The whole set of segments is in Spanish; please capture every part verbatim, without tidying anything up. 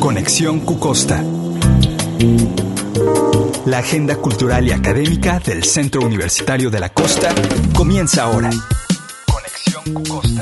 Conexión Cucosta. La agenda cultural y académica del Centro Universitario de la Costa comienza ahora. Conexión Cucosta.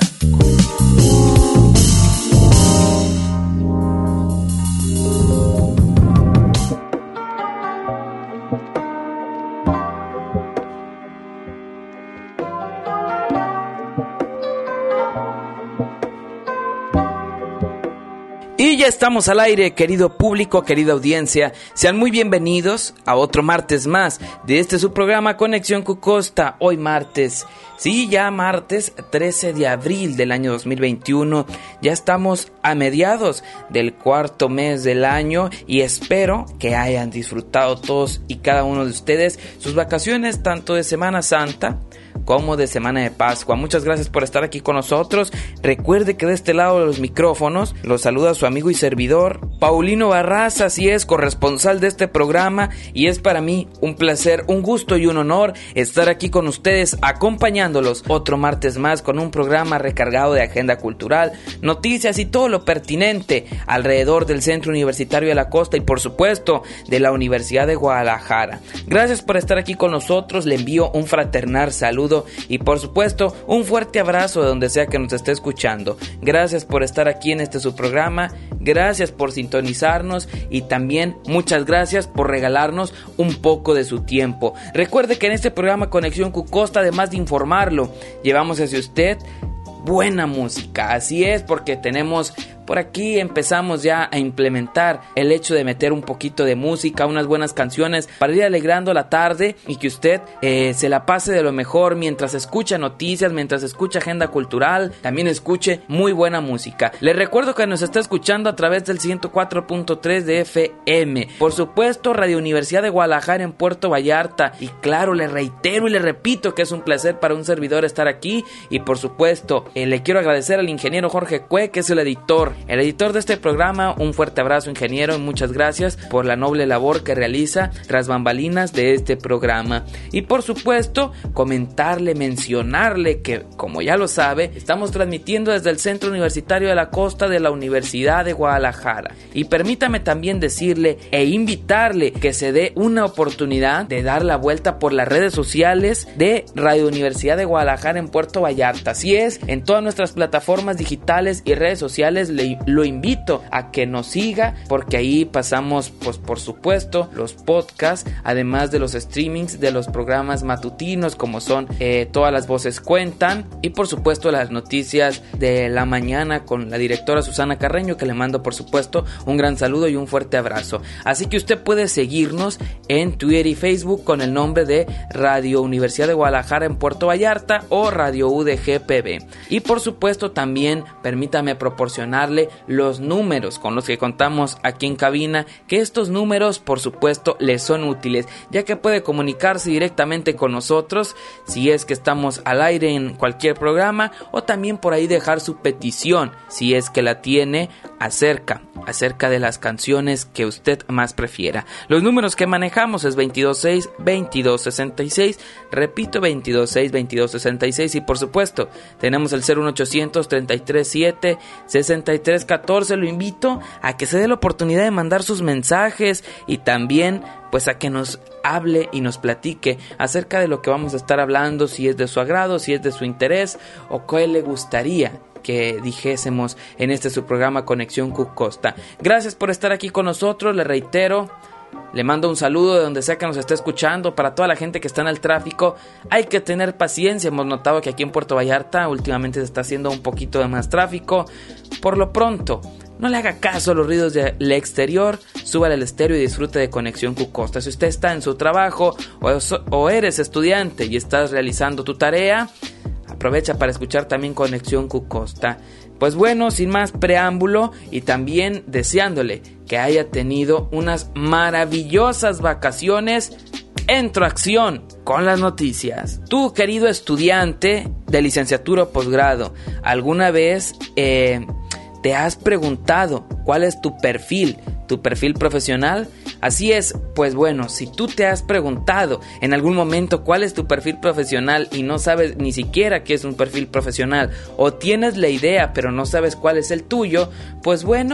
Y ya estamos al aire, querido público, querida audiencia. Sean muy bienvenidos a otro martes más de este su programa Conexión Cucosta. Hoy martes, sí, ya martes trece de abril del año dos mil veintiuno. Ya estamos a mediados del cuarto mes del año y espero que hayan disfrutado todos y cada uno de ustedes sus vacaciones, tanto de Semana Santa como de Semana de Pascua. Muchas gracias por estar aquí con nosotros. Recuerde que de este lado de los micrófonos los saluda su amigo y servidor Paulino Barraza, así es, corresponsal de este programa, y es para mí un placer, un gusto y un honor estar aquí con ustedes acompañándolos otro martes más con un programa recargado de agenda cultural, noticias y todo lo pertinente alrededor del Centro Universitario de la Costa y por supuesto de la Universidad de Guadalajara. Gracias por estar aquí con nosotros, le envío un fraternal saludo y por supuesto un fuerte abrazo de donde sea que nos esté escuchando. Gracias por estar aquí en este su programa, gracias por sintonizarnos y también muchas gracias por regalarnos un poco de su tiempo. Recuerde que en este programa Conexión Cucosta, además de informarlo, llevamos hacia usted buena música, así es, porque tenemos por aquí, empezamos ya a implementar el hecho de meter un poquito de música, unas buenas canciones para ir alegrando la tarde y que usted eh, se la pase de lo mejor mientras escucha noticias, mientras escucha agenda cultural, también escuche muy buena música. Les recuerdo que nos está escuchando a través del ciento cuatro punto tres de F M, por supuesto Radio Universidad de Guadalajara en Puerto Vallarta, y claro, le reitero y le repito que es un placer para un servidor estar aquí, y por supuesto eh, le quiero agradecer al ingeniero Jorge Cue, que es el editor El editor de este programa. Un fuerte abrazo, ingeniero, y muchas gracias por la noble labor que realiza tras bambalinas de este programa. Y por supuesto, comentarle, mencionarle que, como ya lo sabe, estamos transmitiendo desde el Centro Universitario de la Costa de la Universidad de Guadalajara. Y permítame también decirle e invitarle que se dé una oportunidad de dar la vuelta por las redes sociales de Radio Universidad de Guadalajara en Puerto Vallarta. Así es, en todas nuestras plataformas digitales y redes sociales le lo invito a que nos siga, porque ahí pasamos, pues por supuesto, los podcasts, además de los streamings de los programas matutinos como son eh, Todas las Voces Cuentan, y por supuesto las noticias de la mañana con la directora Susana Carreño, que le mando por supuesto un gran saludo y un fuerte abrazo. Así que usted puede seguirnos en Twitter y Facebook con el nombre de Radio Universidad de Guadalajara en Puerto Vallarta o Radio U D G P B. Y por supuesto también permítame proporcionarle los números con los que contamos aquí en cabina, que estos números por supuesto les son útiles, ya que puede comunicarse directamente con nosotros si es que estamos al aire en cualquier programa, o también por ahí dejar su petición si es que la tiene acerca acerca de las canciones que usted más prefiera. Los números que manejamos es veintidós seis, veintidós sesenta y seis, repito, veintidós seis, veintidós sesenta y seis, y por supuesto tenemos el cero uno ochocientos, treinta y tres siete, sesenta y tres catorce. Lo invito a que se dé la oportunidad de mandar sus mensajes y también pues a que nos hable y nos platique acerca de lo que vamos a estar hablando, si es de su agrado, si es de su interés o qué le gustaría que dijésemos en este su programa Conexión Cucosta. Gracias por estar aquí con nosotros, le reitero. Le mando un saludo de donde sea que nos esté escuchando. Para toda la gente que está en el tráfico, hay que tener paciencia. Hemos notado que aquí en Puerto Vallarta últimamente se está haciendo un poquito de más tráfico. Por lo pronto, no le haga caso a los ruidos del exterior, súbale al estéreo y disfrute de Conexión Cucosta. Si usted está en su trabajo o, o eres estudiante y estás realizando tu tarea, aprovecha para escuchar también Conexión Cucosta. Pues bueno, sin más preámbulo y también deseándole que haya tenido unas maravillosas vacaciones, entro a acción con las noticias. Tú, querido estudiante de licenciatura o posgrado, ¿alguna vez eh, te has preguntado cuál es tu perfil, tu perfil profesional? Así es, pues bueno, si tú te has preguntado en algún momento cuál es tu perfil profesional y no sabes ni siquiera qué es un perfil profesional, o tienes la idea pero no sabes cuál es el tuyo, pues bueno,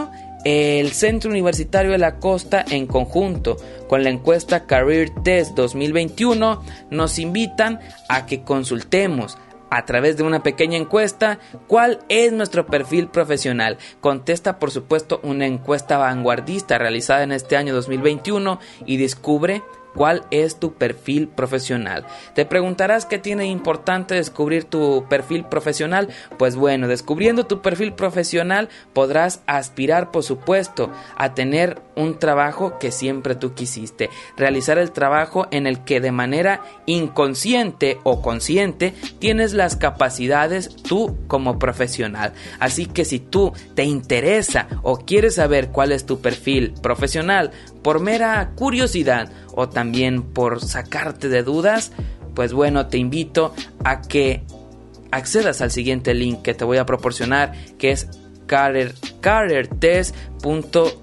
el Centro Universitario de la Costa, en conjunto con la encuesta Career Test dos mil veintiuno, nos invitan a que consultemos a través de una pequeña encuesta cuál es nuestro perfil profesional. Contesta, por supuesto, una encuesta vanguardista realizada en este año dos mil veintiuno y descubre ¿cuál es tu perfil profesional? Te preguntarás qué tiene importante descubrir tu perfil profesional. Pues bueno, descubriendo tu perfil profesional podrás aspirar, por supuesto, a tener un trabajo que siempre tú quisiste. Realizar el trabajo en el que de manera inconsciente o consciente tienes las capacidades tú como profesional. Así que si tú te interesa o quieres saber cuál es tu perfil profesional por mera curiosidad o también por sacarte de dudas, pues bueno, te invito a que accedas al siguiente link que te voy a proporcionar, que es career, careertest punto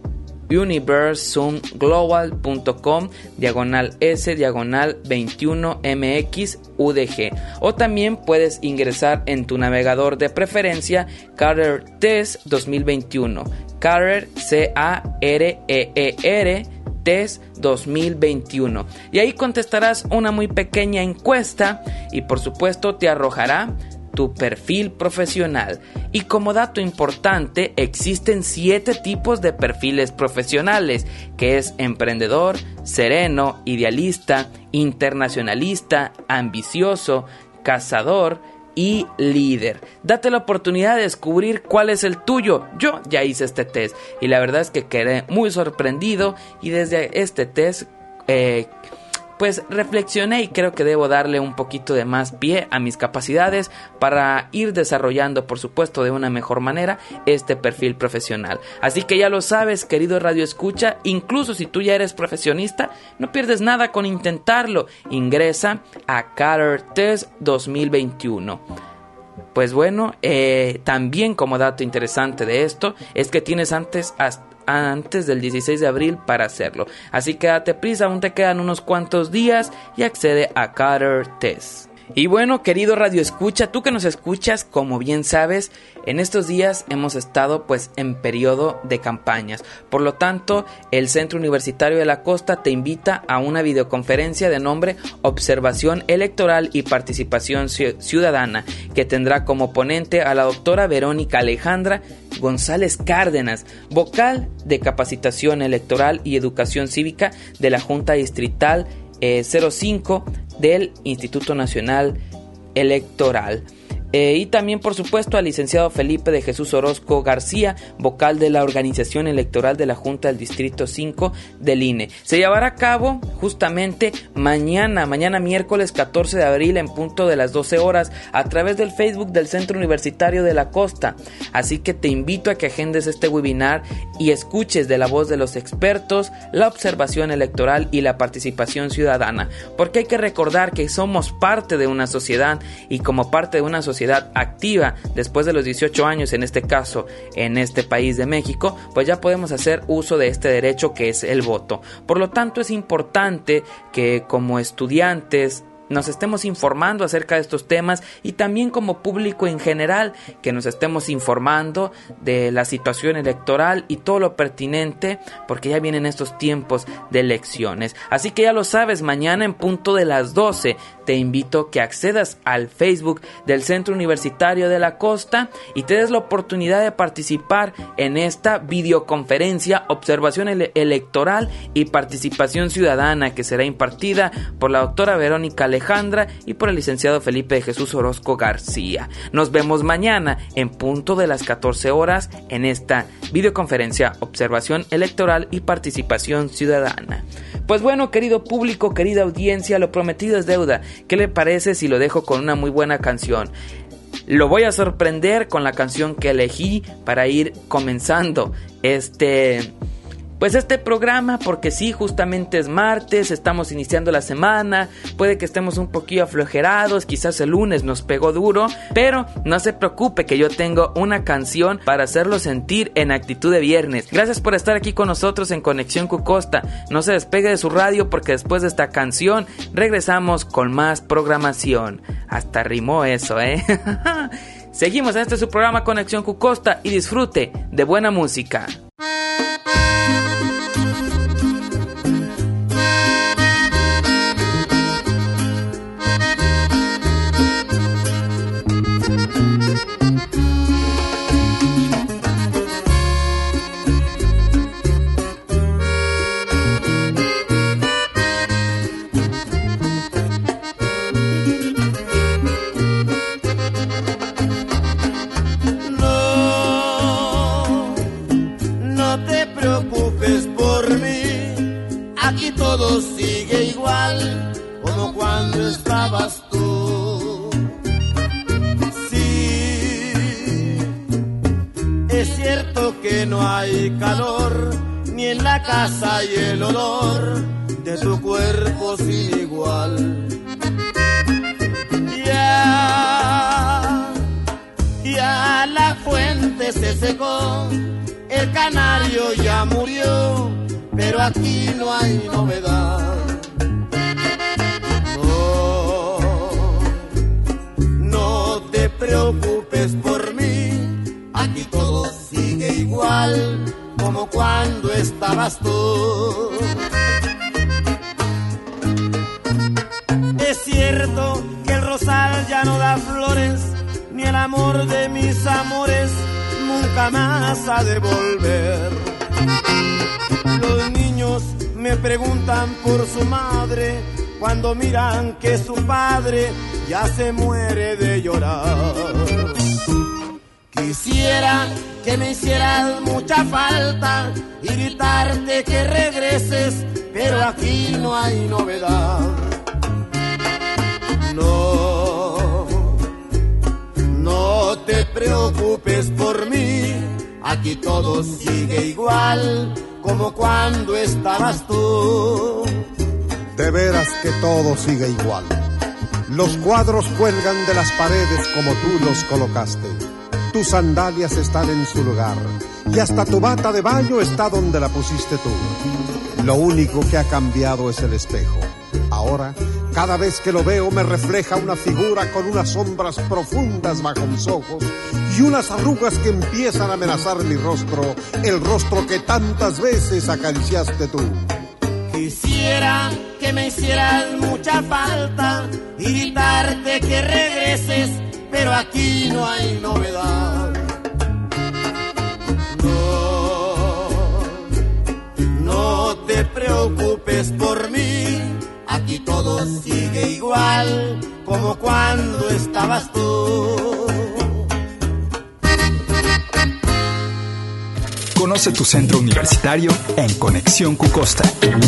universum global punto com diagonal s diagonal veintiuno m x u d g, o también puedes ingresar en tu navegador de preferencia Career Test dos mil veintiuno, Career C A R E E R Test dos mil veintiuno, y ahí contestarás una muy pequeña encuesta y por supuesto te arrojará tu perfil profesional. Y como dato importante, existen siete tipos de perfiles profesionales, que es emprendedor, sereno, idealista, internacionalista, ambicioso, cazador y líder. Date la oportunidad de descubrir cuál es el tuyo. Yo ya hice este test y la verdad es que quedé muy sorprendido, y desde este test eh, pues reflexioné y creo que debo darle un poquito de más pie a mis capacidades para ir desarrollando, por supuesto, de una mejor manera este perfil profesional. Así que ya lo sabes, querido Radio Escucha, incluso si tú ya eres profesionista, no pierdes nada con intentarlo. Ingresa a Career Test dos mil veintiuno. Pues bueno, eh, también como dato interesante de esto es que tienes antes hasta antes del dieciséis de abril para hacerlo. Así que date prisa, aún te quedan unos cuantos días y accede a Career Test. Y bueno, querido Radio Escucha, tú que nos escuchas, como bien sabes, en estos días hemos estado pues en periodo de campañas. Por lo tanto, el Centro Universitario de la Costa te invita a una videoconferencia de nombre Observación Electoral y Participación Ciudadana, que tendrá como ponente a la doctora Verónica Alejandra González Cárdenas, vocal de Capacitación Electoral y Educación Cívica de la Junta Distrital eh, cero cinco del Instituto Nacional Electoral. Eh, y también, por supuesto, al licenciado Felipe de Jesús Orozco García, vocal de la Organización Electoral de la Junta del Distrito cinco del I N E. Se llevará a cabo justamente mañana, mañana miércoles catorce de abril en punto de las doce horas a través del Facebook del Centro Universitario de la Costa. Así que te invito a que agendes este webinar y escuches de la voz de los expertos la observación electoral y la participación ciudadana, porque hay que recordar que somos parte de una sociedad, y como parte de una sociedad activa después de los dieciocho años, en este caso en este país de México, pues ya podemos hacer uso de este derecho que es el voto. Por lo tanto, es importante que como estudiantes nos estemos informando acerca de estos temas, y también como público en general que nos estemos informando de la situación electoral y todo lo pertinente, porque ya vienen estos tiempos de elecciones. Así que ya lo sabes, mañana en punto de las doce te invito a que accedas al Facebook del Centro Universitario de la Costa y te des la oportunidad de participar en esta videoconferencia Observación ele- Electoral y Participación Ciudadana, que será impartida por la doctora Verónica Alejandra y por el licenciado Felipe de Jesús Orozco García. Nos vemos mañana en punto de las catorce horas en esta videoconferencia Observación Electoral y Participación Ciudadana. Pues bueno, querido público, querida audiencia, lo prometido es deuda. ¿Qué le parece si lo dejo con una muy buena canción? Lo voy a sorprender con la canción que elegí para ir comenzando este... Pues este programa, porque sí, justamente es martes, estamos iniciando la semana, puede que estemos un poquillo aflojerados, quizás el lunes nos pegó duro, pero no se preocupe que yo tengo una canción para hacerlo sentir en actitud de viernes. Gracias por estar aquí con nosotros en Conexión Cucosta. No se despegue de su radio, porque después de esta canción regresamos con más programación. Hasta rimó eso, ¿eh? Seguimos, este es su programa Conexión Cucosta y disfrute de buena música. no te preocupes por mí, aquí todo sigue igual como cuando estabas tú. Sí, es cierto que no hay calor, ni en la casa y el olor de tu cuerpo sin igual. Ya, ya la fuente se secó, el canario ya murió, pero aquí no hay novedad. No, no te preocupes por mí, aquí todo sigue igual como cuando estabas tú. Es cierto que el rosal ya no da flores, ni el amor de mis amores nunca más ha de volver. Los niños me preguntan por su madre cuando miran que su padre ya se muere de llorar. Quisiera que me hicieras mucha falta y gritarte que regreses, pero aquí no hay novedad. No, no te preocupes por mí, aquí todo sigue igual como cuando estabas tú. De veras que todo sigue igual. Los cuadros cuelgan de las paredes como tú los colocaste. Tus sandalias están en su lugar y hasta tu bata de baño está donde la pusiste tú. Lo único que ha cambiado es el espejo. Ahora, cada vez que lo veo me refleja una figura con unas sombras profundas bajo mis ojos y unas arrugas que empiezan a amenazar mi rostro, el rostro que tantas veces acariciaste tú. Quisiera que me hicieras mucha falta y gritarte que regreses, pero aquí no hay novedad. No, no te preocupes por mí, aquí todo sigue igual como cuando estabas tú. Conoce tu centro universitario en Conexión Cucosta.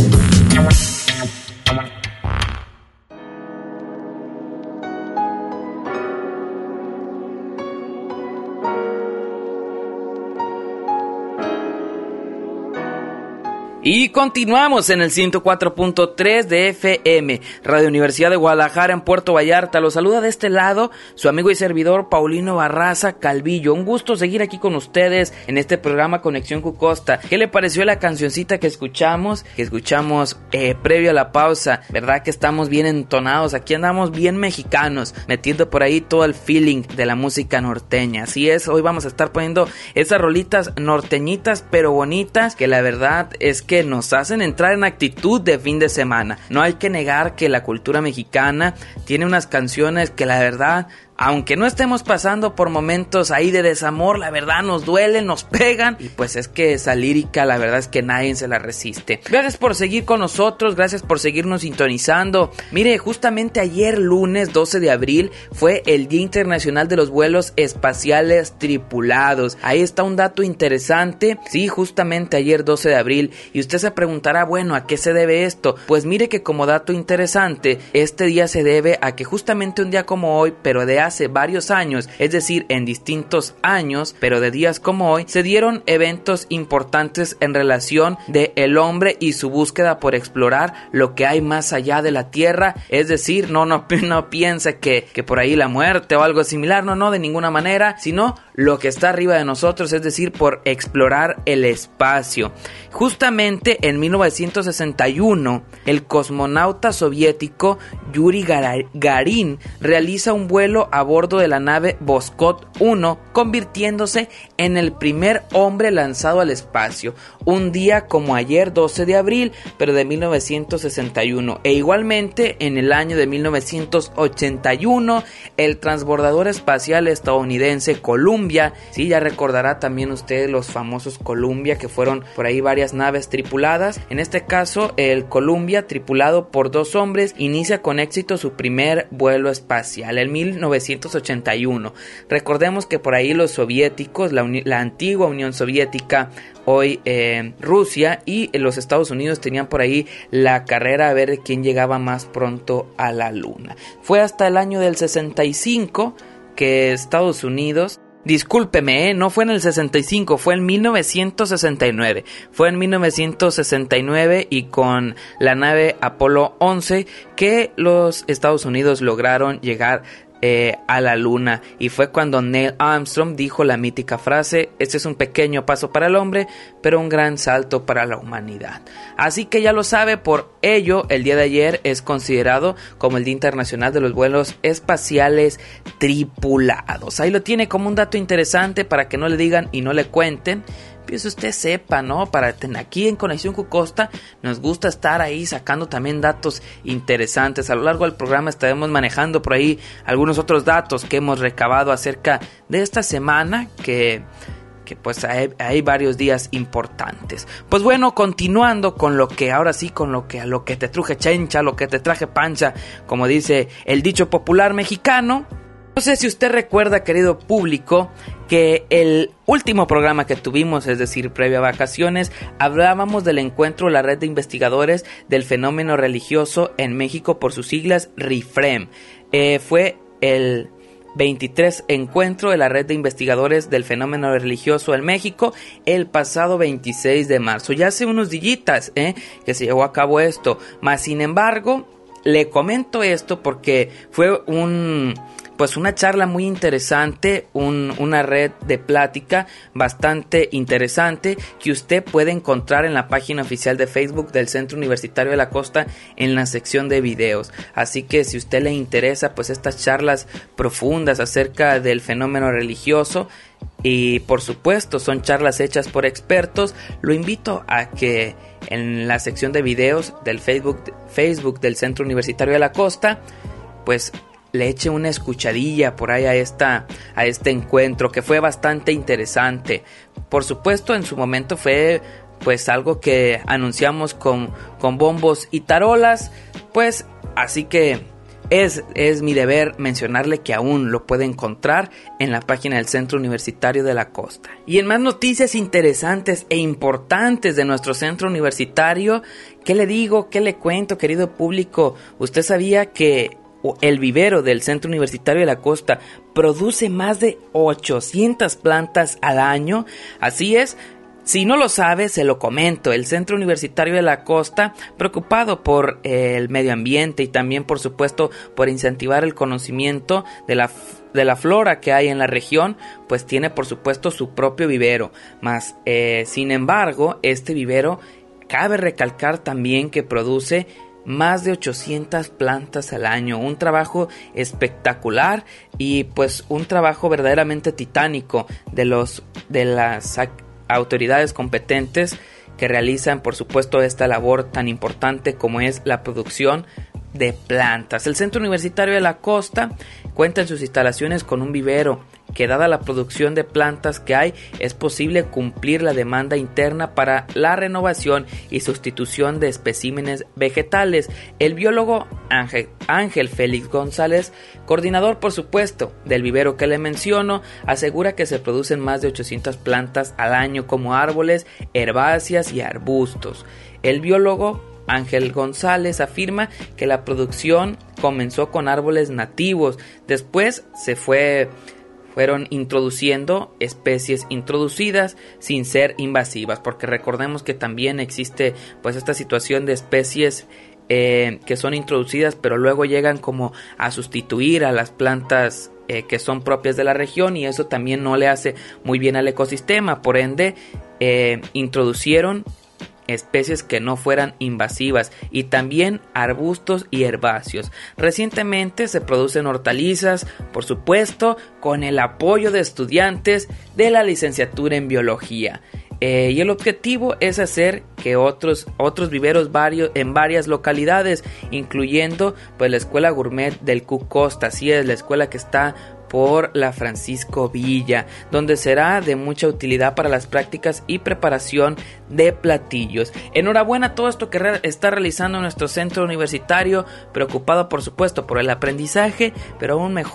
Y continuamos en el ciento cuatro punto tres de F M, Radio Universidad de Guadalajara en Puerto Vallarta. Los saluda de este lado su amigo y servidor Paulino Barraza Calvillo. Un gusto seguir aquí con ustedes en este programa Conexión Cucosta. ¿Qué le pareció la cancioncita que escuchamos? Que escuchamos eh, previo a la pausa. ¿Verdad que estamos bien entonados? Aquí andamos bien mexicanos, metiendo por ahí todo el feeling de la música norteña. Así es, hoy vamos a estar poniendo esas rolitas norteñitas pero bonitas, que la verdad es que que nos hacen entrar en actitud de fin de semana. No hay que negar que la cultura mexicana tiene unas canciones que la verdad, aunque no estemos pasando por momentos ahí de desamor, la verdad nos duelen, nos pegan, y pues es que esa lírica la verdad es que nadie se la resiste. Gracias por seguir con nosotros, gracias por seguirnos sintonizando. Mire, justamente ayer lunes doce de abril fue el Día Internacional de los Vuelos Espaciales Tripulados. Ahí está un dato interesante, sí, justamente ayer doce de abril, y usted se preguntará, bueno, ¿a qué se debe esto? Pues mire que como dato interesante, este día se debe a que justamente un día como hoy, pero de hace varios años, es decir, en distintos años, pero de días como hoy, se dieron eventos importantes en relación de el hombre y su búsqueda por explorar lo que hay más allá de la Tierra, es decir, no, no, no piense que, que por ahí la muerte o algo similar, no, no, de ninguna manera, sino lo que está arriba de nosotros, es decir, por explorar el espacio. Justamente en mil novecientos sesenta y uno, el cosmonauta soviético Yuri Gagarin realiza un vuelo a bordo de la nave Voskhod uno, convirtiéndose en el primer hombre lanzado al espacio. Un día como ayer, doce de abril, pero de mil novecientos sesenta y uno. E igualmente, en el año de mil novecientos ochenta y uno, el transbordador espacial estadounidense Columbia, sí, ya recordará también usted los famosos Columbia, que fueron por ahí varias naves tripuladas. En este caso, el Columbia, tripulado por dos hombres, inicia con éxito su primer vuelo espacial. En mil novecientos novecientos ochenta y uno. Recordemos que por ahí los soviéticos, la, uni- la antigua Unión Soviética, hoy eh, Rusia, y los Estados Unidos tenían por ahí la carrera a ver quién llegaba más pronto a la luna. Fue hasta el año del sesenta y cinco que Estados Unidos... Discúlpeme, ¿eh? No fue en el sesenta y cinco, fue en mil novecientos sesenta y nueve. Fue en mil novecientos sesenta y nueve y con la nave Apolo once que los Estados Unidos lograron llegar Eh, a la luna, y fue cuando Neil Armstrong dijo la mítica frase: este es un pequeño paso para el hombre, pero un gran salto para la humanidad. Así que ya lo sabe, por ello el día de ayer es considerado como el Día Internacional de los Vuelos Espaciales Tripulados. Ahí lo tiene como un dato interesante para que no le digan y no le cuenten. Pues usted sepa, ¿no? Para aquí en Conexión Cucosta nos gusta estar ahí sacando también datos interesantes. A lo largo del programa estaremos manejando por ahí algunos otros datos que hemos recabado acerca de esta semana, que, que pues hay, hay varios días importantes. Pues bueno, continuando con lo que ahora sí, con lo que a lo que te truje chencha, lo que te traje pancha, como dice el dicho popular mexicano. No sé si usted recuerda, querido público, que el último programa que tuvimos, es decir, previo a vacaciones, hablábamos del encuentro de la Red de Investigadores del Fenómeno Religioso en México, por sus siglas RIFREM. Eh, fue el veintitrés encuentro de la Red de Investigadores del Fenómeno Religioso en México el pasado veintiséis de marzo. Ya hace unos días eh, que se llevó a cabo esto, más sin embargo, le comento esto porque fue un... pues una charla muy interesante, un, una red de plática bastante interesante que usted puede encontrar en la página oficial de Facebook del Centro Universitario de la Costa en la sección de videos. Así que si a usted le interesa pues estas charlas profundas acerca del fenómeno religioso, y por supuesto son charlas hechas por expertos, lo invito a que en la sección de videos del Facebook, Facebook del Centro Universitario de la Costa pues le eche una escuchadilla por ahí a, esta, a este encuentro que fue bastante interesante. Por supuesto, en su momento fue pues algo que anunciamos con, con bombos y tarolas, pues así que es, es mi deber mencionarle que aún lo puede encontrar en la página del Centro Universitario de la Costa. Y en más noticias interesantes e importantes de nuestro centro universitario, ¿qué le digo? ¿Qué le cuento, querido público? ¿Usted sabía que el vivero del Centro Universitario de la Costa produce más de ochocientas plantas al año? Así es. Si no lo sabe, se lo comento. El Centro Universitario de la Costa, preocupado por eh, el medio ambiente y también, por supuesto, por incentivar el conocimiento de la, de la flora que hay en la región, pues tiene, por supuesto, su propio vivero. Mas, eh, sin embargo, este vivero, cabe recalcar también que produce más de ochocientas plantas al año, un trabajo espectacular y pues un trabajo verdaderamente titánico de los de las autoridades competentes que realizan, por supuesto, esta labor tan importante como es la producción de plantas. El Centro Universitario de la Costa cuenta en sus instalaciones con un vivero que, dada la producción de plantas que hay, es posible cumplir la demanda interna para la renovación y sustitución de especímenes vegetales. El biólogo Ángel, Ángel Félix González, coordinador por supuesto del vivero que le menciono, asegura que se producen más de ochocientas plantas al año como árboles, herbáceas y arbustos. El biólogo Ángel González afirma que la producción comenzó con árboles nativos, después se fue fueron introduciendo especies introducidas sin ser invasivas, porque recordemos que también existe pues esta situación de especies eh, que son introducidas pero luego llegan como a sustituir a las plantas eh, que son propias de la región, y eso también no le hace muy bien al ecosistema. Por ende eh, introducieron especies que no fueran invasivas y también arbustos y herbáceos. Recientemente se producen hortalizas, por supuesto, con el apoyo de estudiantes de la licenciatura en biología. Eh, y el objetivo es hacer que otros, otros viveros varios, en varias localidades, incluyendo pues la Escuela Gourmet del Cucosta, así es, la escuela que está por la Francisco Villa, donde será de mucha utilidad para las prácticas y preparación de platillos. Enhorabuena a todo esto que re- está realizando nuestro centro universitario, preocupado por supuesto por el aprendizaje, pero aún mejor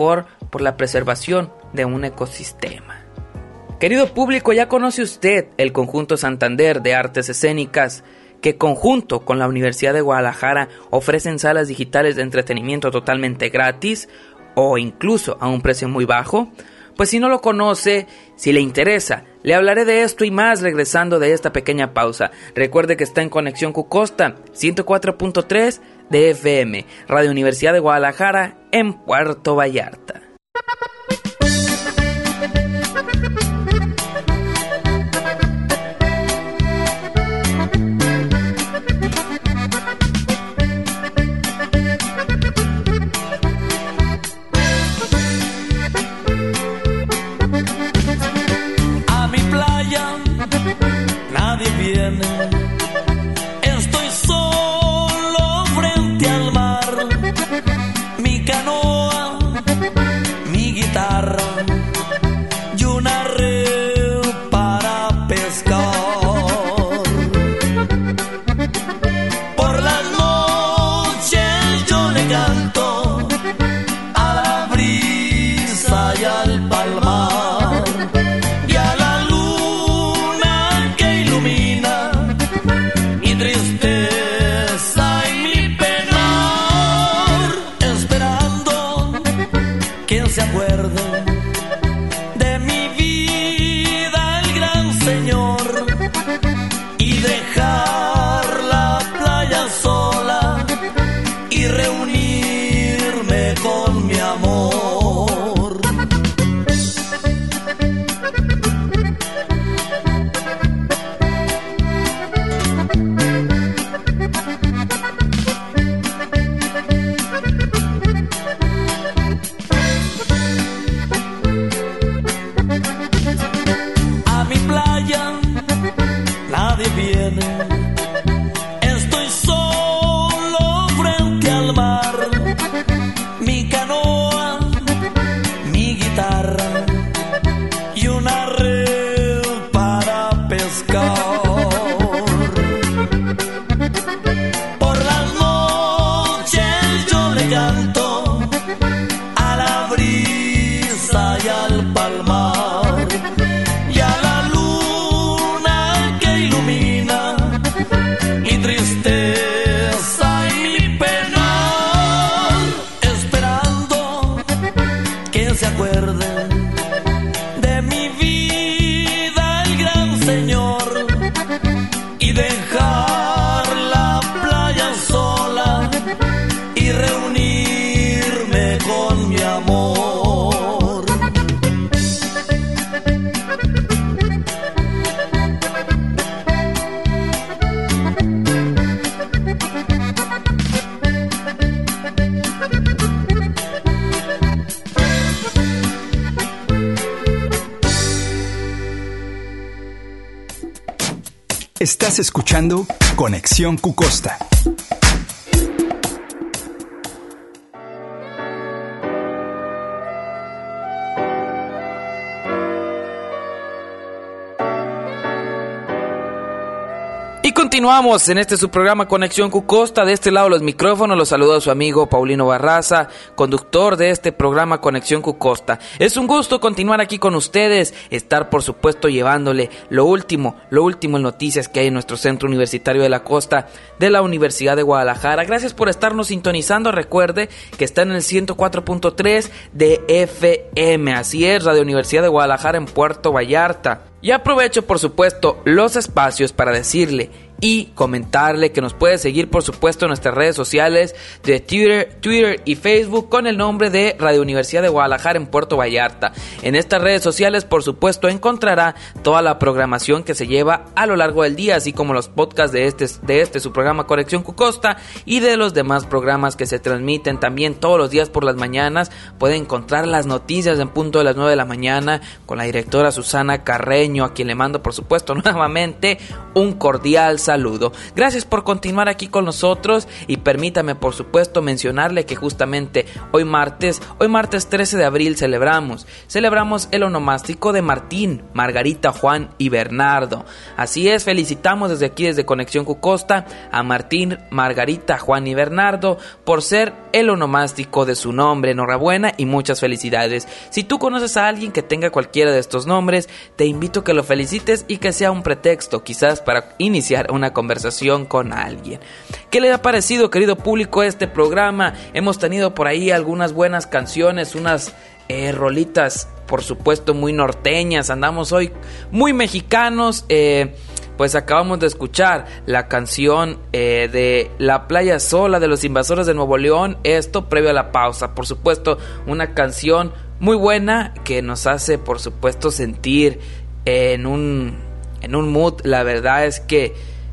por la preservación de un ecosistema. Querido público, ya conoce usted el Conjunto Santander de Artes Escénicas, que conjunto con la Universidad de Guadalajara ofrecen salas digitales de entretenimiento totalmente gratis o incluso a un precio muy bajo. Pues si no lo conoce, si le interesa, le hablaré de esto y más regresando de esta pequeña pausa. Recuerde que está en Conexión Cucosta, ciento cuatro punto tres de F M, Radio Universidad de Guadalajara en Puerto Vallarta. Estoy solo frente al mar, mi canoa, mi guitarra y una red para pescar. Por las noches yo le canto a la brisa y al palmar y a la luna que ilumina mi tristeza y mi penar, esperando que se acuerde de mi vida el gran Señor y dejar la playa sola y reunirme con mi amor. Nadie viene, estoy solo frente al mar, mi canoa, mi guitarra y una red para pescar. Por las noches yo le canto a la brisa y al palmar y a la mi tristeza y mi penar, esperando que se acuerde de mi vida el gran Señor y dejar la playa sola y reunirme con mi amor. Estás escuchando Conexión Cucosta. Y continuamos en este su programa Conexión Cucosta. De este lado los micrófonos los saluda su amigo Paulino Barraza, conductor de este programa Conexión Cucosta. Es un gusto continuar aquí con ustedes, estar por supuesto llevándole lo último, lo último en noticias que hay en nuestro Centro Universitario de la Costa de la Universidad de Guadalajara. Gracias por estarnos sintonizando. Recuerde que está en el ciento cuatro punto tres de F M. Así es, Radio Universidad de Guadalajara en Puerto Vallarta. Y aprovecho por supuesto los espacios para decirle y comentarle que nos puede seguir por supuesto en nuestras redes sociales de Twitter, Twitter y Facebook con el nombre de Radio Universidad de Guadalajara en Puerto Vallarta. En estas redes sociales por supuesto encontrará toda la programación que se lleva a lo largo del día, así como los podcasts de este, de este su programa Conexión Cucosta y de los demás programas que se transmiten también todos los días por las mañanas. Puede encontrar las noticias en punto de las nueve de la mañana con la directora Susana Carreño, a quien le mando por supuesto nuevamente un cordial saludo. Gracias por continuar aquí con nosotros y permítame por supuesto mencionarle que justamente hoy martes, hoy martes trece de abril celebramos, celebramos el onomástico de Martín, Margarita, Juan y Bernardo. Así es, felicitamos desde aquí, desde Conexión Cucosta, a Martín, Margarita, Juan y Bernardo por ser el onomástico de su nombre. Enhorabuena y muchas felicidades. Si tú conoces a alguien que tenga cualquiera de estos nombres, te invito a que lo felicites y que sea un pretexto quizás para iniciar una conversación con alguien. ¿Qué le ha parecido, querido público, este programa? Hemos tenido por ahí algunas buenas canciones, unas eh, rolitas por supuesto muy norteñas, andamos hoy muy mexicanos. eh, Pues acabamos de escuchar la canción eh, de La Playa Sola de los Invasores de Nuevo León, esto previo a la pausa. Por supuesto, una canción muy buena que nos hace, por supuesto, sentir en un, en un mood, la verdad es que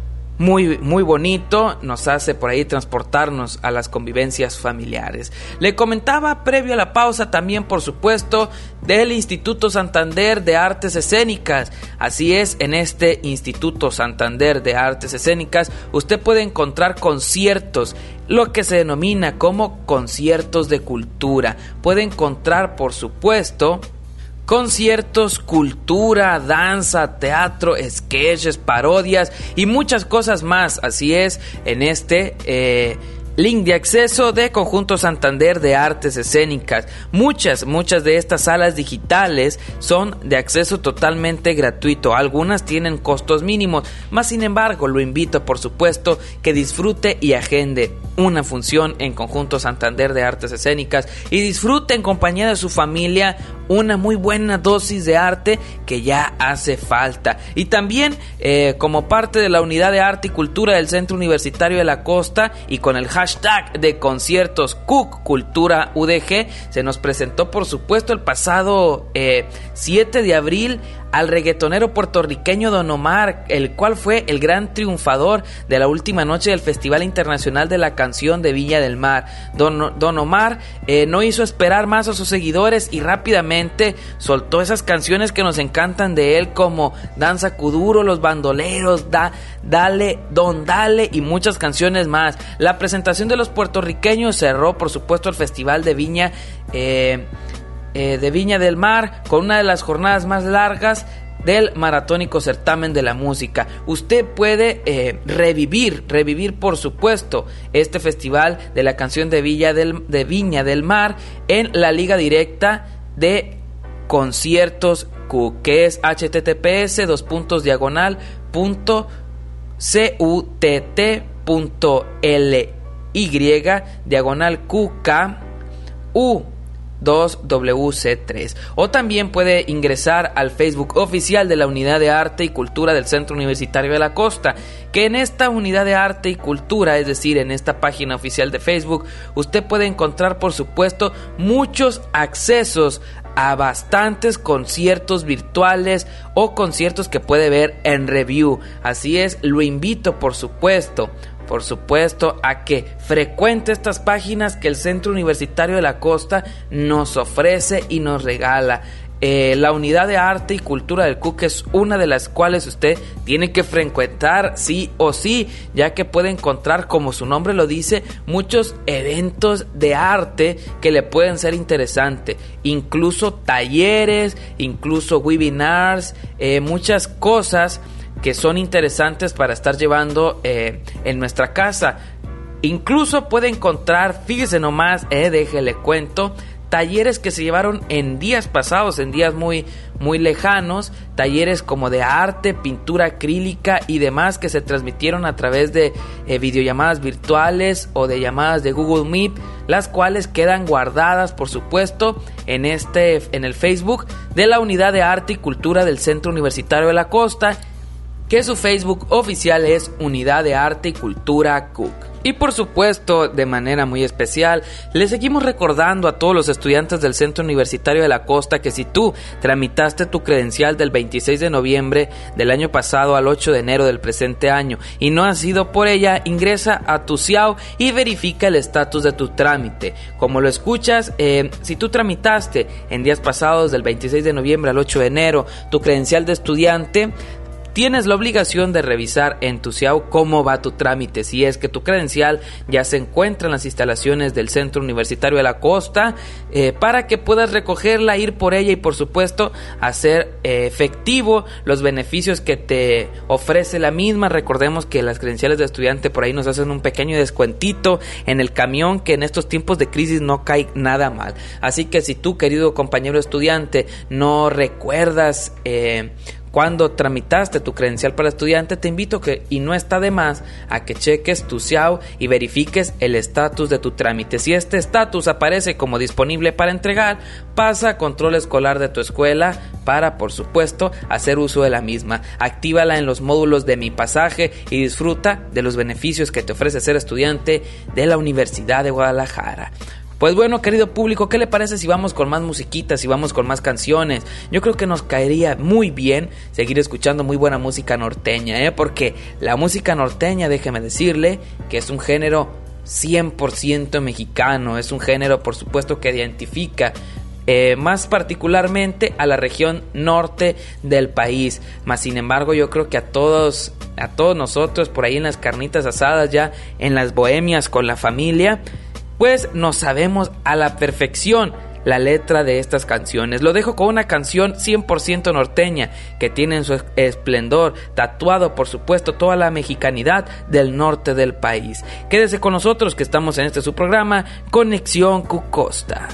muy, muy bonito, nos hace por ahí transportarnos a las convivencias familiares. Le comentaba previo a la pausa también, por supuesto, del Instituto Santander de Artes Escénicas. Así es, en este Instituto Santander de Artes Escénicas usted puede encontrar conciertos, lo que se denomina como conciertos de cultura. Puede encontrar, por supuesto, conciertos, cultura, danza, teatro, sketches, parodias y muchas cosas más. Así es, en este eh, link de acceso de Conjunto Santander de Artes Escénicas. Muchas, muchas de estas salas digitales son de acceso totalmente gratuito. Algunas tienen costos mínimos, mas sin embargo lo invito por supuesto que disfrute y agende una función en Conjunto Santander de Artes Escénicas y disfrute en compañía de su familia una muy buena dosis de arte que ya hace falta. Y también eh, como parte de la Unidad de Arte y Cultura del Centro Universitario de la Costa y con el hashtag de conciertos C U C Cultura U D G, se nos presentó por supuesto el pasado eh, siete de abril al reggaetonero puertorriqueño Don Omar, el cual fue el gran triunfador de la última noche del Festival Internacional de la Canción de Viña del Mar. Don, Don Omar eh, no hizo esperar más a sus seguidores y rápidamente soltó esas canciones que nos encantan de él, como Danza Kuduro, Los Bandoleros, da, Dale, Don Dale y muchas canciones más. La presentación de los puertorriqueños cerró por supuesto el Festival de Viña eh, Eh, de Viña del Mar con una de las jornadas más largas del maratónico certamen de la música. Usted puede eh, revivir, revivir por supuesto este festival de la canción de, Villa del, de Viña del Mar en la liga directa de conciertos Q, que es https dos puntos diagonal punto cutt punto ly diagonal qk u dos W C tres, o también puede ingresar al Facebook oficial de la Unidad de Arte y Cultura del Centro Universitario de la Costa, que en esta Unidad de Arte y Cultura, es decir, en esta página oficial de Facebook, usted puede encontrar por supuesto muchos accesos a bastantes conciertos virtuales o conciertos que puede ver en review. Así es, lo invito por supuesto Por supuesto a que frecuente estas páginas que el Centro Universitario de la Costa nos ofrece y nos regala. Eh, la Unidad de Arte y Cultura del C U C es una de las cuales usted tiene que frecuentar sí o sí, ya que puede encontrar, como su nombre lo dice, muchos eventos de arte que le pueden ser interesantes, incluso talleres, incluso webinars, eh, muchas cosas que son interesantes para estar llevando eh, en nuestra casa. Incluso puede encontrar, fíjese nomás, eh, déjele cuento, talleres que se llevaron en días pasados, en días muy, muy lejanos, talleres como de arte, pintura acrílica y demás que se transmitieron a través de eh, videollamadas virtuales o de llamadas de Google Meet, las cuales quedan guardadas, por supuesto, en, este, en el Facebook de la Unidad de Arte y Cultura del Centro Universitario de la Costa, que su Facebook oficial es Unidad de Arte y Cultura C U C. Y por supuesto, de manera muy especial, le seguimos recordando a todos los estudiantes del Centro Universitario de la Costa que si tú tramitaste tu credencial del veintiséis de noviembre del año pasado al ocho de enero del presente año y no has ido por ella, ingresa a tu C I A U y verifica el estatus de tu trámite. Como lo escuchas, eh, si tú tramitaste en días pasados del veintiséis de noviembre al ocho de enero tu credencial de estudiante, tienes la obligación de revisar en tu C I A U cómo va tu trámite, si es que tu credencial ya se encuentra en las instalaciones del Centro Universitario de la Costa, eh, para que puedas recogerla, ir por ella y por supuesto hacer eh, efectivo los beneficios que te ofrece la misma. Recordemos que las credenciales de estudiante por ahí nos hacen un pequeño descuentito en el camión, que en estos tiempos de crisis no cae nada mal. Así que si tú, querido compañero estudiante, no recuerdas eh, cuando tramitaste tu credencial para estudiante, te invito que, y no está de más, a que cheques tu C I A U y verifiques el estatus de tu trámite. Si este estatus aparece como disponible para entregar, pasa a control escolar de tu escuela para, por supuesto, hacer uso de la misma. Actívala en los módulos de Mi Pasaje y disfruta de los beneficios que te ofrece ser estudiante de la Universidad de Guadalajara. Pues bueno, querido público, ¿qué le parece si vamos con más musiquitas, si vamos con más canciones? Yo creo que nos caería muy bien seguir escuchando muy buena música norteña, ¿eh? Porque la música norteña, déjeme decirle, que es un género cien por ciento mexicano, es un género, por supuesto, que identifica Eh, más particularmente a la región norte del país. Más sin embargo, yo creo que a todos, a todos nosotros por ahí en las carnitas asadas, ya en las bohemias con la familia, pues nos sabemos a la perfección la letra de estas canciones. Lo dejo con una canción cien por ciento norteña que tiene en su esplendor tatuado, por supuesto, toda la mexicanidad del norte del país. Quédese con nosotros que estamos en este su programa Conexión Cucosta.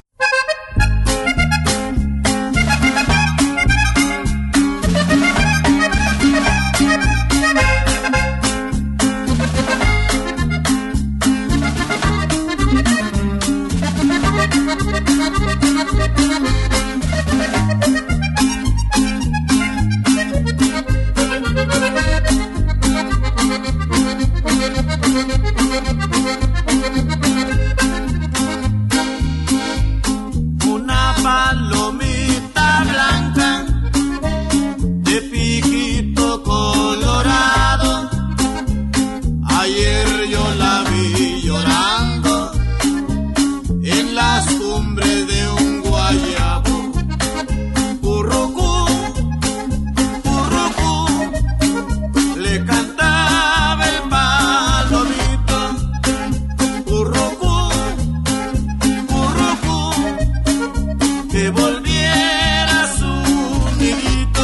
Una palomita blanca de piquito colorado, ayer yo la vi llorando en las cumbres de un guayabo. Currucú, currucú, le cantaba el palomito. Currucú, currucú, que volviera a su nidito.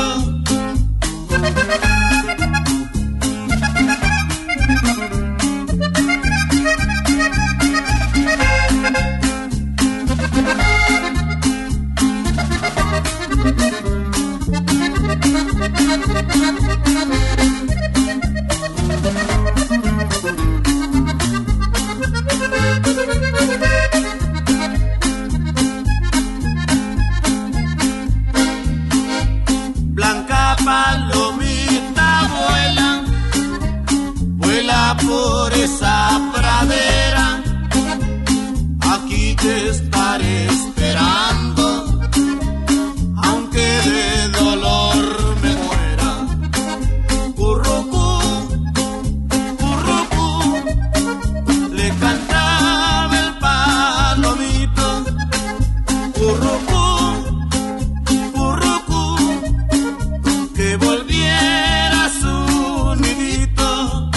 Blanca palomita vuela, vuela por esa pradera, aquí te estaré esperando, aunque de dolor me muera. Currucú, currucú, le cantaba el palomito. Currucú, currucú, que volviera a su nidito.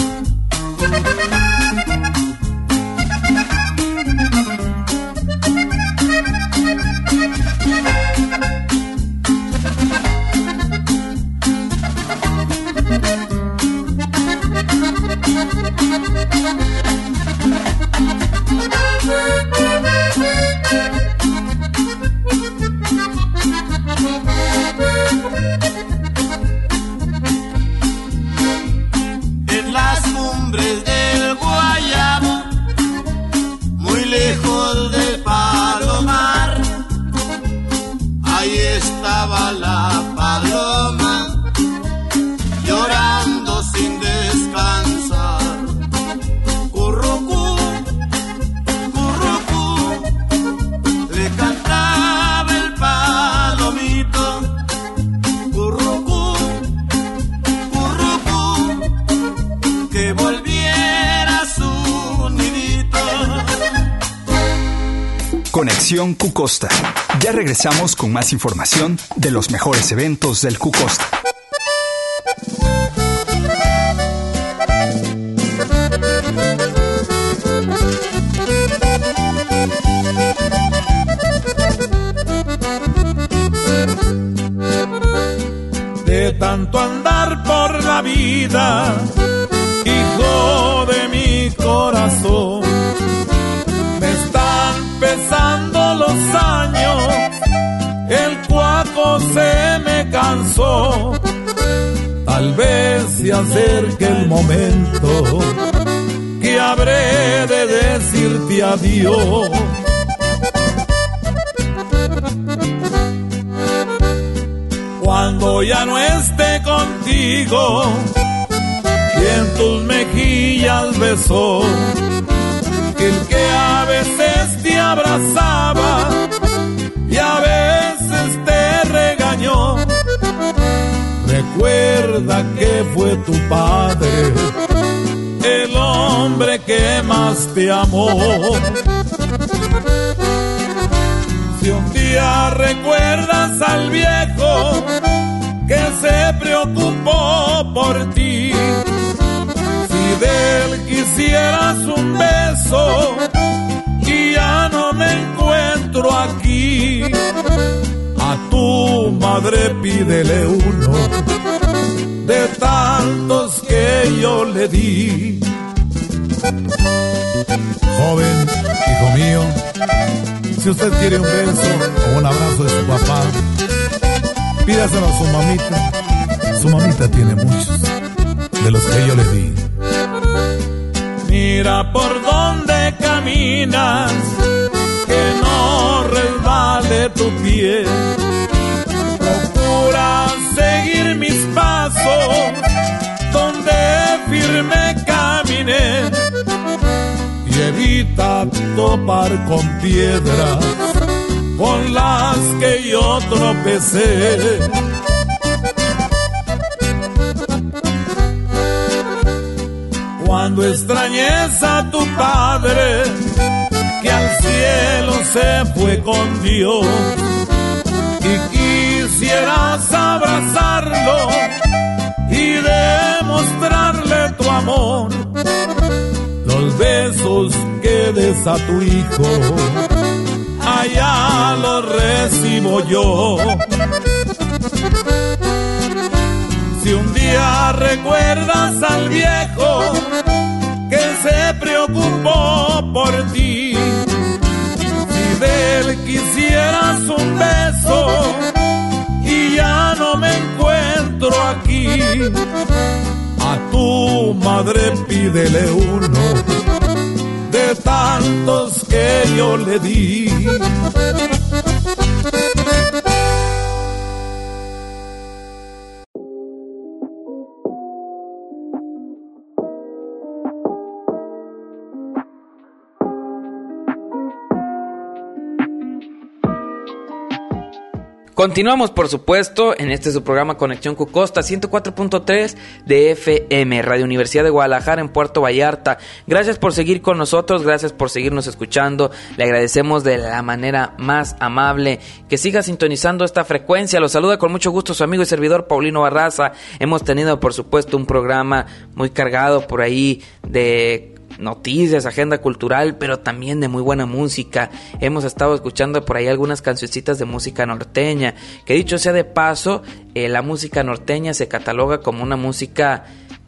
En las cumbres del guayabo, muy lejos del palomar, ahí estaba la paloma, llorando sin descansar. Currucú, currucú, le cantaba el palomito. Currucú, currucú, que volviera a su nidito. Conexión Cucosta. Ya regresamos con más información de los mejores eventos del Cucosta. tanto andar por la vida, hijo de mi corazón. Me están pesando los años, el cuaco se me cansó. Tal vez se acerque el momento que habré de decirte adiós. Cuando ya no esté contigo, y en tus mejillas besó, el que a veces te abrazaba y a veces te regañó. Recuerda que fue tu padre el hombre que más te amó. Si un día recuerdas al viejo que se preocupó por ti, si de él quisieras un beso y ya no me encuentro aquí, a tu madre pídele uno de tantos que yo le di. Joven, hijo mío, si usted quiere un beso o un abrazo de su papá, pídaselo a su mamita. Su mamita tiene muchos de los que yo le di. Mira por dónde caminas, que no resbale tu pie. Procura seguir mis pasos donde firme caminé y evita topar con piedras con las que yo tropecé. Cuando extrañes a tu padre, que al cielo se fue con Dios, y quisieras abrazarlo y demostrarle tu amor, los besos que des a tu hijo, allá los recibo yo. Si un día recuerdas al viejo que se preocupó por ti, si de él quisieras un beso y ya no me encuentro aquí, a tu madre pídele uno de tantos que yo le di. Continuamos, por supuesto, en este su programa Conexión Cucosta, ciento cuatro punto tres de F M, Radio Universidad de Guadalajara en Puerto Vallarta. Gracias por seguir con nosotros, gracias por seguirnos escuchando. Le agradecemos de la manera más amable que siga sintonizando esta frecuencia. Los saluda con mucho gusto su amigo y servidor Paulino Barraza. Hemos tenido, por supuesto, un programa muy cargado por ahí de noticias, agenda cultural, pero también de muy buena música. Hemos estado escuchando por ahí algunas cancioncitas de música norteña, que dicho sea de paso, eh, la música norteña se cataloga como una música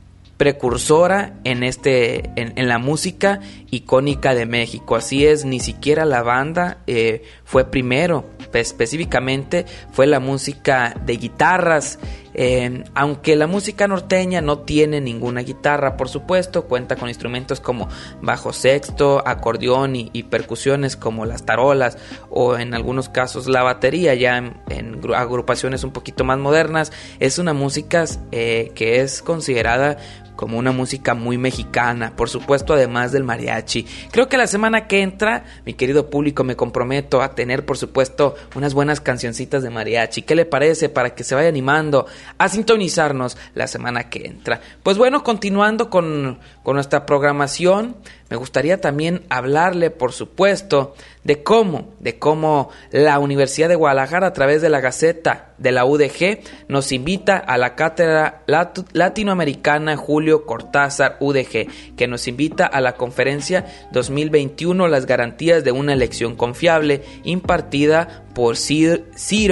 precursora en este en, en la música icónica de México. Así es, ni siquiera la banda eh, fue primero, específicamente fue la música de guitarras. Eh, aunque la música norteña no tiene ninguna guitarra, por supuesto, cuenta con instrumentos como bajo sexto, acordeón y, y percusiones como las tarolas o en algunos casos la batería, ya en, en agrupaciones un poquito más modernas. Es una música eh, que es considerada como una música muy mexicana, por supuesto, además del mariachi. Creo que la semana que entra, mi querido público, me comprometo a tener, por supuesto, unas buenas cancioncitas de mariachi. ¿Qué le parece? Para que se vaya animando a sintonizarnos la semana que entra. Pues bueno, continuando con, con nuestra programación, me gustaría también hablarle, por supuesto, de cómo, de cómo la Universidad de Guadalajara, a través de la Gaceta de la U D G, nos invita a la Cátedra Lat- Latinoamericana Julio Cortázar U D G, que nos invita a la conferencia dos mil veintiuno, Las garantías de una elección confiable, impartida por Ciro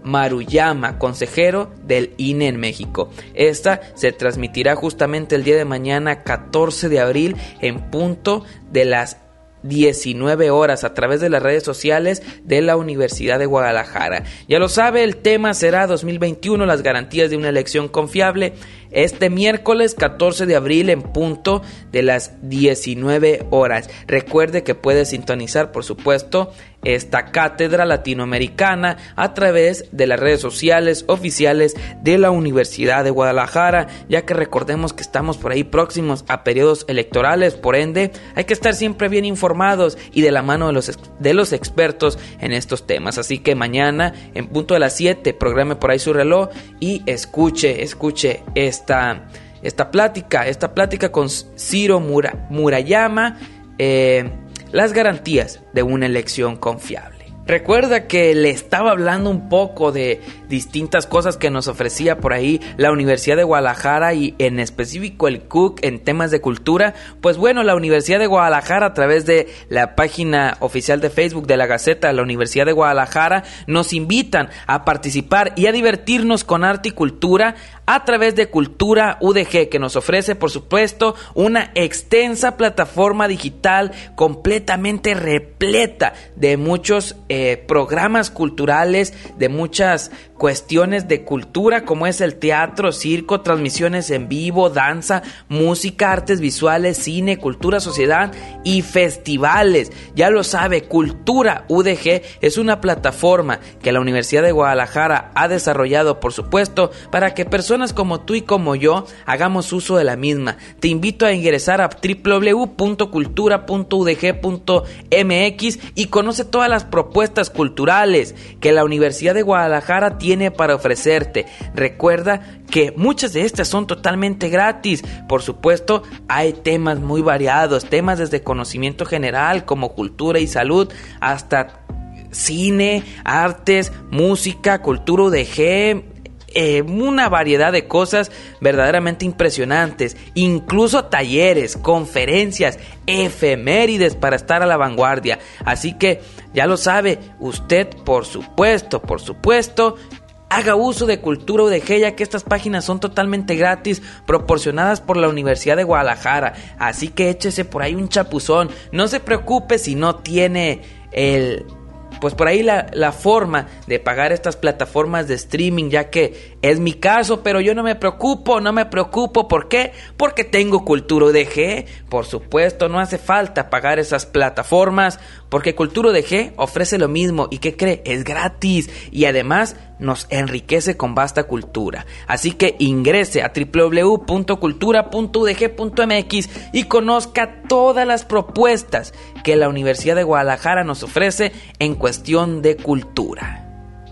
Maruyama, consejero del I N E en México. Esta se transmitirá justamente el día de mañana, catorce de abril, en punto de las diecinueve horas a través de las redes sociales de la Universidad de Guadalajara. Ya lo sabe, el tema será dos mil veintiuno, las garantías de una elección confiable, este miércoles catorce de abril en punto de las diecinueve horas. Recuerde que puede sintonizar, por supuesto, esta cátedra latinoamericana a través de las redes sociales oficiales de la Universidad de Guadalajara, ya que recordemos que estamos por ahí próximos a periodos electorales, por ende hay que estar siempre bien informados y de la mano de los, de los expertos en estos temas. Así que mañana en punto de las siete, programe por ahí su reloj y escuche, escuche esta, esta plática, esta plática con Ciro Mura, Murayama, eh, las garantías de una elección confiable. Recuerda que le estaba hablando un poco de distintas cosas que nos ofrecía por ahí la Universidad de Guadalajara y en específico el C U C en temas de cultura. Pues bueno, la Universidad de Guadalajara, a través de la página oficial de Facebook de la Gaceta de la Universidad de Guadalajara, nos invitan a participar y a divertirnos con arte y cultura a través de Cultura U D G, que nos ofrece, por supuesto, una extensa plataforma digital completamente repleta de muchos eh, programas culturales, de muchas cuestiones de cultura, como es el teatro, circo, transmisiones en vivo, danza, música, artes visuales, cine, cultura, sociedad y festivales. Ya lo sabe, Cultura U D G es una plataforma que la Universidad de Guadalajara ha desarrollado, por supuesto, para que personas como tú y como yo hagamos uso de la misma. Te invito a ingresar a doble u doble u doble u punto cultura punto u d g punto m x y conoce todas las propuestas culturales que la Universidad de Guadalajara tiene para ofrecerte. Recuerda que muchas de estas son totalmente gratis. Por supuesto, hay temas muy variados, temas desde conocimiento general como cultura y salud hasta cine, artes, música, Cultura U D G, eh, una variedad de cosas verdaderamente impresionantes, incluso talleres, conferencias, efemérides para estar a la vanguardia. Así que ya lo sabe, usted por supuesto, por supuesto, haga uso de Cultura U D G, ya que estas páginas son totalmente gratis, proporcionadas por la Universidad de Guadalajara. Así que échese por ahí un chapuzón. No se preocupe si no tiene el... pues por ahí la, la forma de pagar estas plataformas de streaming, ya que es mi caso, pero yo no me preocupo, no me preocupo. ¿Por qué? Porque tengo Cultura U D G. Por supuesto, no hace falta pagar esas plataformas, porque Cultura U D G ofrece lo mismo. ¿Y qué cree? Es gratis y además nos enriquece con vasta cultura. Así que ingrese a doble u doble u doble u punto cultura punto u d g punto m x y conozca todas las propuestas que la Universidad de Guadalajara nos ofrece en cuestión de cultura.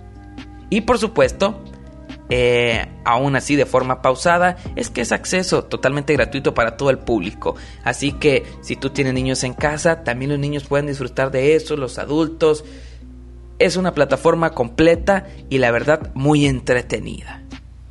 Y por supuesto, eh, aún así de forma pausada, es que es acceso totalmente gratuito para todo el público. Así que si tú tienes niños en casa, también los niños pueden disfrutar de eso, los adultos. Es una plataforma completa y la verdad muy entretenida.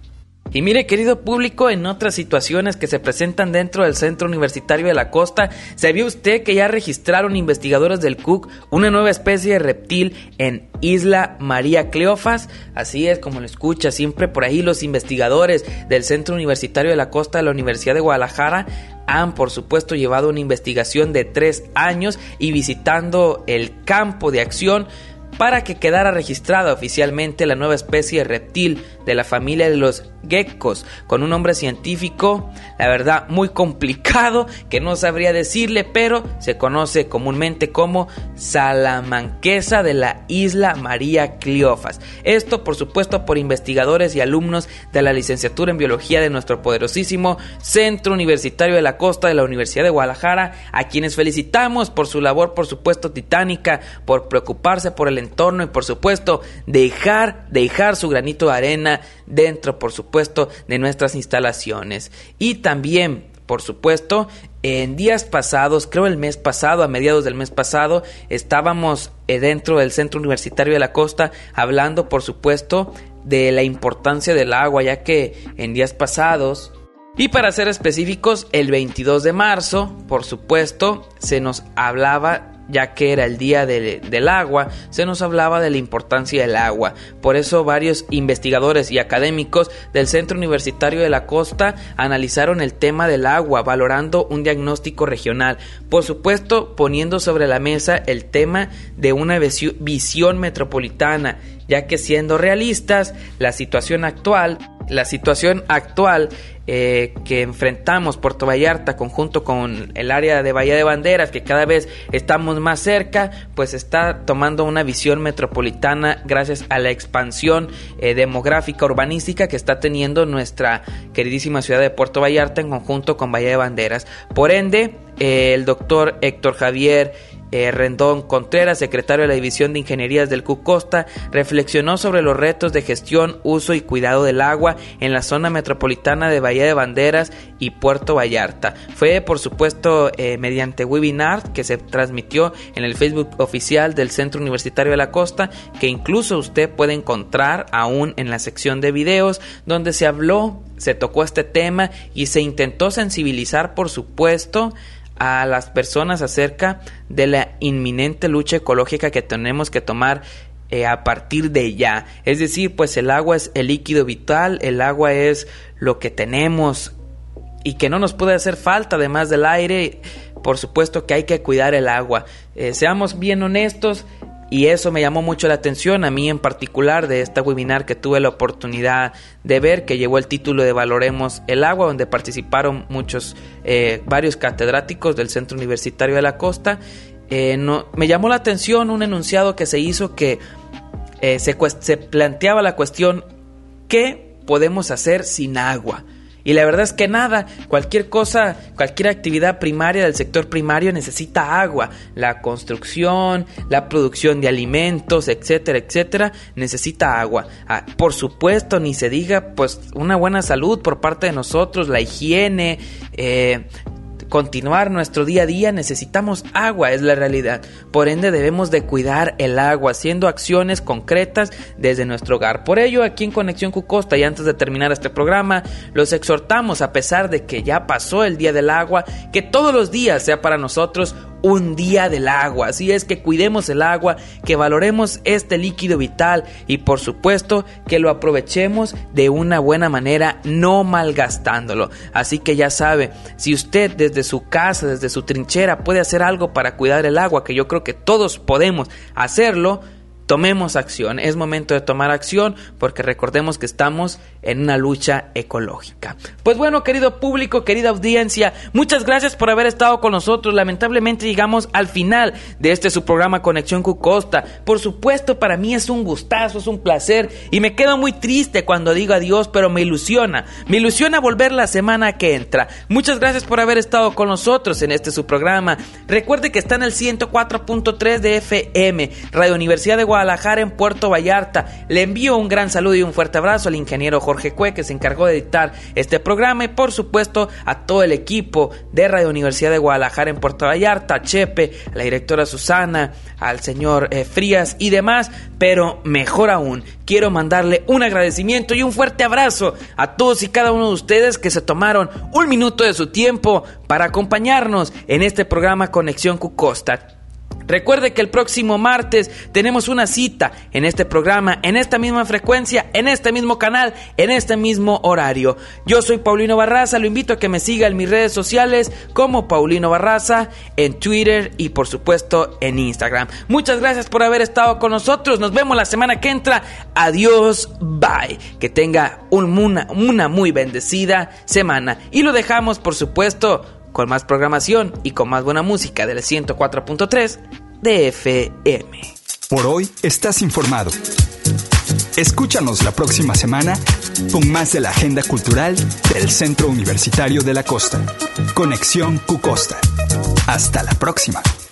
Y mire, querido público, en otras situaciones que se presentan dentro del Centro Universitario de la Costa, ¿sabía usted que ya registraron investigadores del C U C una nueva especie de reptil en Isla María Cleofas? Así es, como lo escucha, siempre por ahí los investigadores del Centro Universitario de la Costa de la Universidad de Guadalajara han, por supuesto, llevado una investigación de tres años y visitando el campo de acción para que quedara registrada oficialmente la nueva especie de reptil de la familia de los geckos, con un nombre científico, la verdad, muy complicado, que no sabría decirle, pero se conoce comúnmente como salamanquesa de la Isla María Cleofas. Esto, por supuesto, por investigadores y alumnos de la licenciatura en biología de nuestro poderosísimo Centro Universitario de la Costa de la Universidad de Guadalajara, a quienes felicitamos por su labor, por supuesto, titánica, por preocuparse por el entorno y, por supuesto, dejar, dejar su granito de arena dentro, por supuesto, de nuestras instalaciones. Y también, por supuesto, en días pasados, creo el mes pasado, a mediados del mes pasado, estábamos eh, dentro del Centro Universitario de la Costa hablando, por supuesto, de la importancia del agua, ya que en días pasados, y para ser específicos, el veintidós de marzo, por supuesto, se nos hablaba ya que era el día de, del agua, se nos hablaba de la importancia del agua. Por eso varios investigadores y académicos del Centro Universitario de la Costa analizaron el tema del agua, valorando un diagnóstico regional. Por supuesto, poniendo sobre la mesa el tema de una visión metropolitana, ya que siendo realistas, la situación actual, la situación actual eh, que enfrentamos Puerto Vallarta conjunto con el área de Bahía de Banderas, que cada vez estamos más cerca, pues está tomando una visión metropolitana gracias a la expansión eh, demográfica urbanística que está teniendo nuestra queridísima ciudad de Puerto Vallarta en conjunto con Bahía de Banderas. Por ende, eh, el doctor Héctor Javier Eh, Rendón Contreras, secretario de la División de Ingenierías del CUCOSTA, reflexionó sobre los retos de gestión, uso y cuidado del agua en la zona metropolitana de Bahía de Banderas y Puerto Vallarta. Fue, por supuesto, eh, mediante webinar que se transmitió en el Facebook oficial del Centro Universitario de la Costa, que incluso usted puede encontrar aún en la sección de videos, donde se habló, se tocó este tema y se intentó sensibilizar, por supuesto, a las personas acerca de la inminente lucha ecológica que tenemos que tomar eh, a partir de ya. Es decir, pues el agua es el líquido vital, el agua es lo que tenemos y que no nos puede hacer falta, además del aire. Por supuesto que hay que cuidar el agua. Eh, seamos bien honestos. Y eso me llamó mucho la atención, a mí en particular, de esta webinar que tuve la oportunidad de ver, que llevó el título de Valoremos el Agua, donde participaron muchos, eh, varios catedráticos del Centro Universitario de la Costa. Eh, no, me llamó la atención un enunciado que se hizo que eh, se, se planteaba la cuestión: ¿qué podemos hacer sin agua? Y la verdad es que nada, cualquier cosa, cualquier actividad primaria del sector primario necesita agua. La construcción, la producción de alimentos, etcétera, etcétera, necesita agua. Ah, por supuesto, ni se diga, pues, una buena salud por parte de nosotros, la higiene, eh... continuar nuestro día a día, necesitamos agua, es la realidad. Por ende, debemos de cuidar el agua, haciendo acciones concretas desde nuestro hogar. Por ello, aquí en Conexión CUCOSTA, y antes de terminar este programa, los exhortamos, a pesar de que ya pasó el Día del Agua, que todos los días sea para nosotros un día del agua. Así es que cuidemos el agua, que valoremos este líquido vital y, por supuesto, que lo aprovechemos de una buena manera, no malgastándolo. Así que ya sabe, si usted desde su casa, desde su trinchera, puede hacer algo para cuidar el agua, que yo creo que todos podemos hacerlo, tomemos acción. Es momento de tomar acción, porque recordemos que estamos en una lucha ecológica. Pues bueno, querido público, querida audiencia, muchas gracias por haber estado con nosotros. Lamentablemente llegamos al final de este su programa Conexión CUCOSTA. Por supuesto, para mí es un gustazo, es un placer, y me quedo muy triste cuando digo adiós, pero me ilusiona, me ilusiona volver la semana que entra. Muchas gracias por haber estado con nosotros en este su programa. Recuerde que está en el ciento cuatro punto tres de F M, Radio Universidad de Guadalajara en Puerto Vallarta. Le envío un gran saludo y un fuerte abrazo al ingeniero Jorge Cue, que se encargó de editar este programa, y por supuesto a todo el equipo de Radio Universidad de Guadalajara en Puerto Vallarta, a Chepe, a la directora Susana, al señor eh, Frías y demás. Pero mejor aún, quiero mandarle un agradecimiento y un fuerte abrazo a todos y cada uno de ustedes que se tomaron un minuto de su tiempo para acompañarnos en este programa Conexión CUCOSTA. Recuerde que el próximo martes tenemos una cita en este programa, en esta misma frecuencia, en este mismo canal, en este mismo horario. Yo soy Paulino Barraza, lo invito a que me siga en mis redes sociales como Paulino Barraza, en Twitter y por supuesto en Instagram. Muchas gracias por haber estado con nosotros, nos vemos la semana que entra. Adiós, bye. Que tenga un, una, una muy bendecida semana, y lo dejamos por supuesto con más programación y con más buena música del ciento cuatro punto tres de F M. Por hoy estás informado. Escúchanos la próxima semana con más de la agenda cultural del Centro Universitario de la Costa. Conexión CUCOSTA. Hasta la próxima.